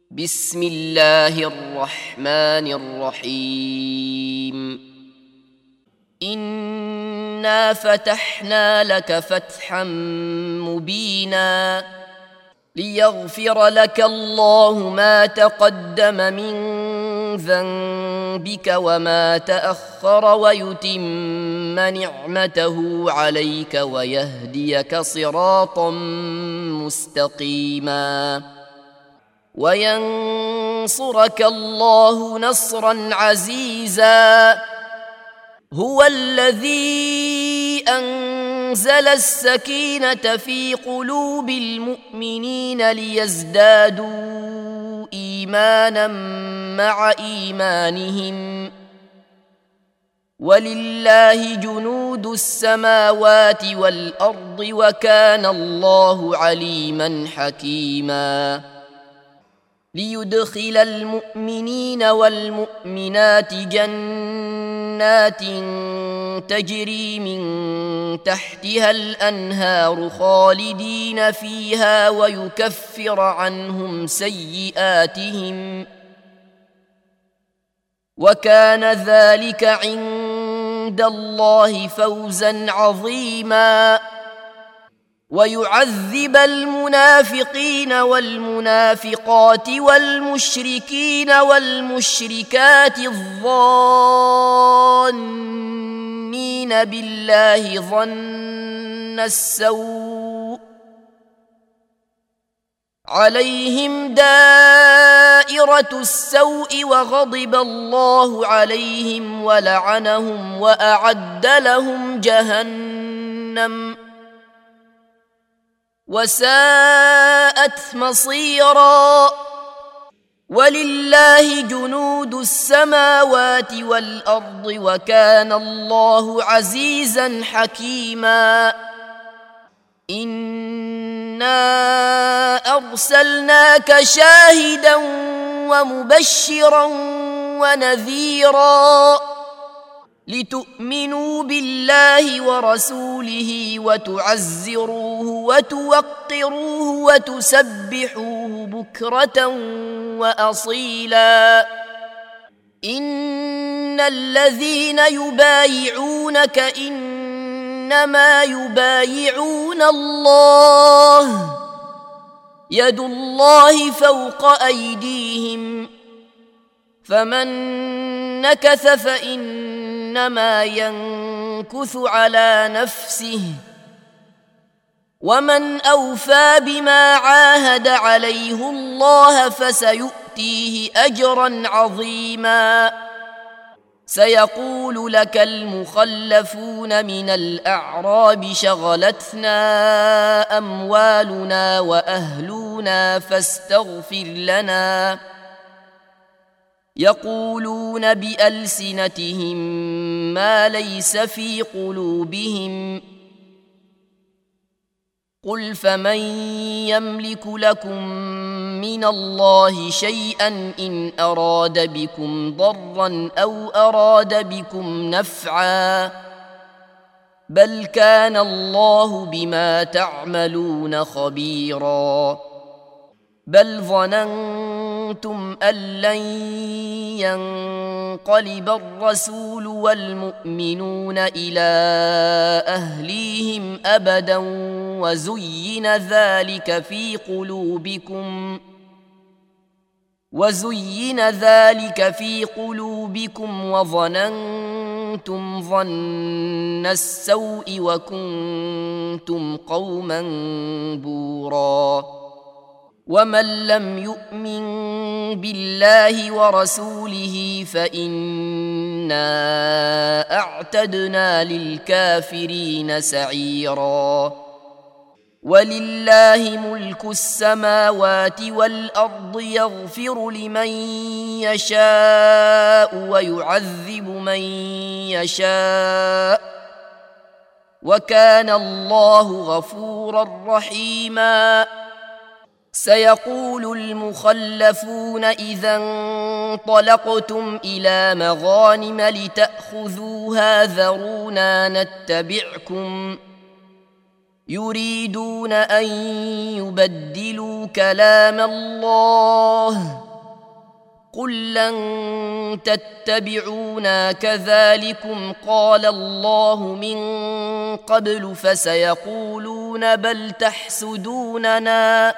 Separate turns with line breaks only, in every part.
بسم الله الرحمن الرحيم إنا فتحنا لك فتحا مبينا ليغفر لك الله ما تقدم من ذنبك وما تأخر ويتم نعمته عليك ويهديك صراطا مستقيما وينصرك الله نصرا عزيزا هو الذي أنزل السكينة في قلوب المؤمنين ليزدادوا إيمانا مع إيمانهم ولله جنود السماوات والأرض وكان الله عليما حكيما ليدخل المؤمنين والمؤمنات جنات تجري من تحتها الأنهار خالدين فيها ويكفر عنهم سيئاتهم وكان ذلك عند الله فوزا عظيما ويعذب المنافقين والمنافقات والمشركين والمشركات الظانين بالله ظن السوء عليهم دائرة السوء وغضب الله عليهم ولعنهم وأعد لهم جهنم وساءت مصيرا ولله جنود السماوات والأرض وكان الله عزيزا حكيما إنا أرسلناك شاهدا ومبشرا ونذيرا لتؤمنوا بالله ورسوله وتعزروه وتوقروه وتسبحوه بكرة وأصيلا إن الذين يبايعونك إنما يبايعون الله يد الله فوق أيديهم فمن نكث فإنما ينكث على نفسه ومن أوفى بما عاهد عليه الله فسيؤتيه أجرا عظيما سيقول لك المخلفون من الأعراب شغلتنا أموالنا وأهلنا فاستغفر لنا يقولون بألسنتهم ما ليس في قلوبهم قل فمن يملك لكم من الله شيئا إن أراد بكم ضرا أو أراد بكم نفعا بل كان الله بما تعملون خبيرا بل ظننتم أن لن ينقلب الرسول والمؤمنون إلى أهليهم أبدا وزين ذلك في قلوبكم وظننتم ظن السوء وكنتم قوما بورا ومن لم يؤمن بالله ورسوله فإنا أعتدنا للكافرين سعيرا ولله ملك السماوات والأرض يغفر لمن يشاء ويعذب من يشاء وكان الله غفورا رحيما سيقول المخلفون إذا انطلقتم إلى مغانم لتأخذوها ذرونا نتبعكم يريدون أن يبدلوا كلام الله قل لن تتبعونا كذلكم قال الله من قبل فسيقولون بل تحسدوننا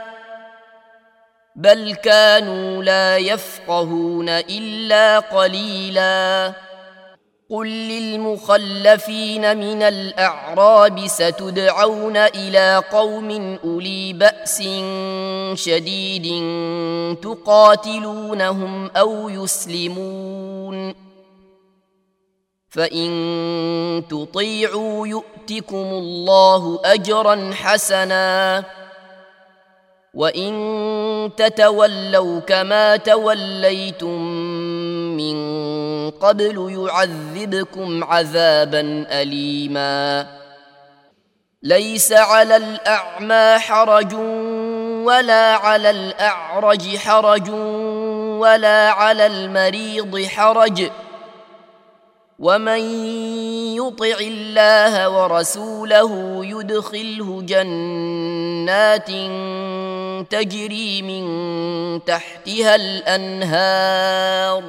بل كانوا لا يفقهون إلا قليلا قل للمخلفين من الأعراب ستدعون إلى قوم أولي بأس شديد تقاتلونهم أو يسلمون فإن تطيعوا يؤتكم الله أجرا حسنا وإن تتولوا كما توليتم من قبل يعذبكم عذابا أليما ليس على الأعمى حرج ولا على الأعرج حرج ولا على المريض حرج ومن يطع الله ورسوله يدخله جنات تجري من تحتها الأنهار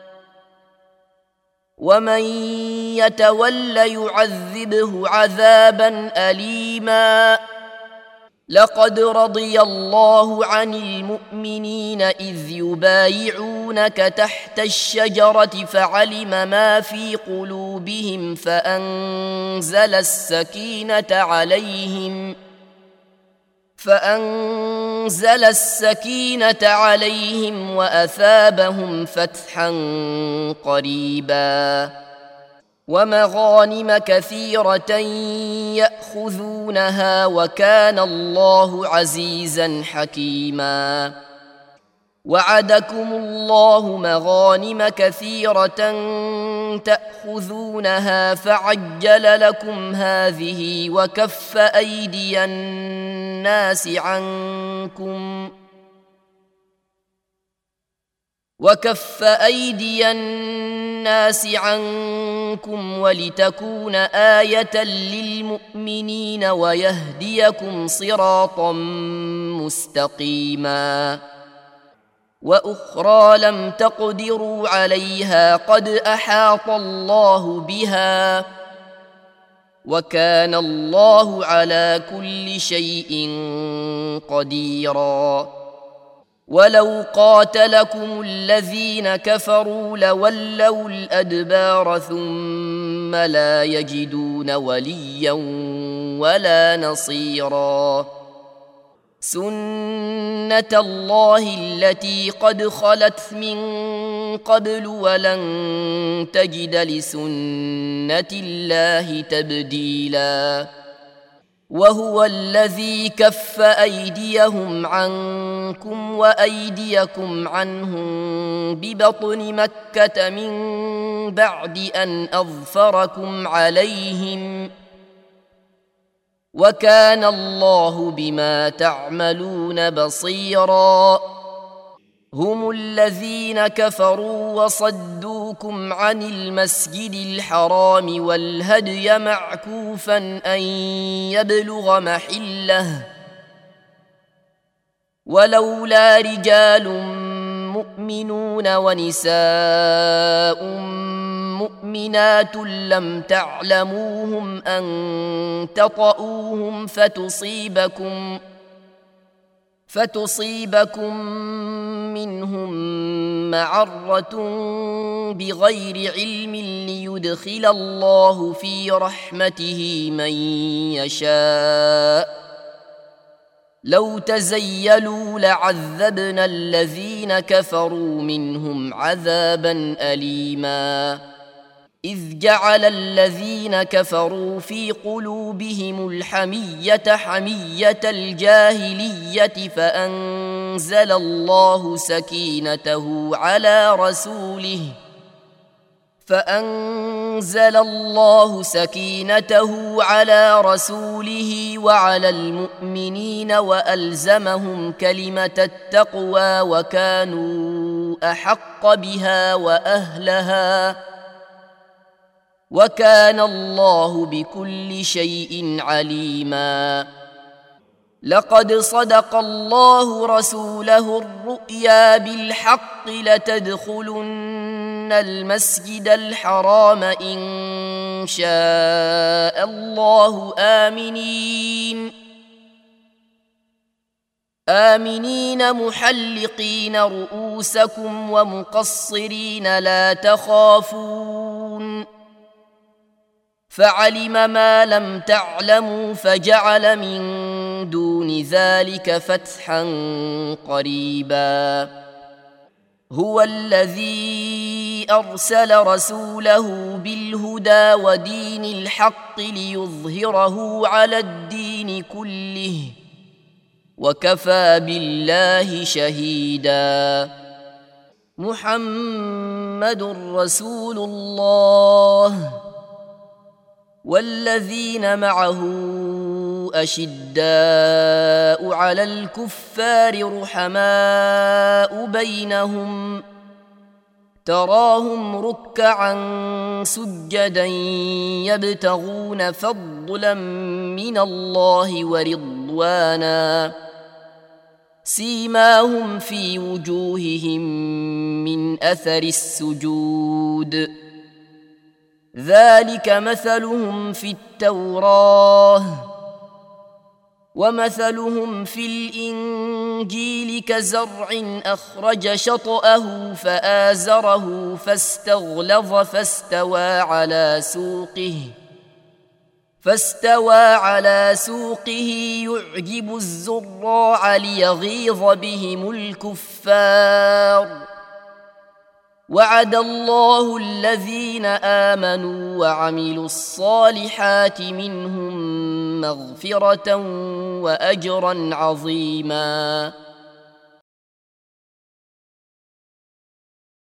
ومن يتول يعذبه عذابا أليما لقد رضي الله عن المؤمنين إذ يبايعونك تحت الشجرة فعلم ما في قلوبهم فأنزل السكينة عليهم وأثابهم فتحا قريبا ومغانم كثيرة يأخذونها وكان الله عزيزا حكيما وعدكم الله مغانم كثيرة تأخذونها فعجل لكم هذه وكف أيدي الناس عنكم ولتكون آية للمؤمنين ويهديكم صراطا مستقيما وأخرى لم تقدروا عليها قد أحاط الله بها وكان الله على كل شيء قديرا ولو قاتلكم الذين كفروا لولوا الأدبار ثم لا يجدون وليا ولا نصيرا سنة الله التي قد خلت من قبل ولن تجد لسنة الله تبديلا وهو الذي كف أيديهم عنكم وأيديكم عنهم ببطن مكة من بعد أن أظفركم عليهم وكان الله بما تعملون بصيرا هم الذين كفروا وصدوكم عن المسجد الحرام والهدي معكوفا أن يبلغ محله ولولا رجال مؤمنون ونساء مؤمنات لم تعلموهم أن تطؤوهم فتصيبكم منهم معرة بغير علم ليدخل الله في رحمته من يشاء لو تزيلوا لعذبنا الذين كفروا منهم عذابا أليما إذ جعل الذين كفروا في قلوبهم الحمية حمية الجاهلية فأنزل الله سكينته على رسوله وعلى المؤمنين وألزمهم كلمة التقوى وكانوا أحق بها وأهلها وكان الله بكل شيء عليما لقد صدق الله رسوله الرؤيا بالحق لتدخلن المسجد الحرام إن شاء الله آمنين محلقين رؤوسكم ومقصرين لا تخافون فعلم ما لم تعلموا فجعل من دون ذلك فتحا قريبا هو الذي أرسل رسوله بالهدى ودين الحق ليظهره على الدين كله وكفى بالله شهيدا محمد رسول الله والذين معه أشداء على الكفار رحماء بينهم تراهم ركعا سجدا يبتغون فضلا من الله ورضوانا سيماهم في وجوههم من أثر السجود ذلك مثلهم في التوراة ومثلهم في الإنجيل كزرع أخرج شطأه فآزره فاستغلظ فاستوى على سوقه يعجب الزراع ليغيظ بهم الكفار وعد الله الذين آمنوا وعملوا الصالحات منهم مغفرة وأجرا عظيما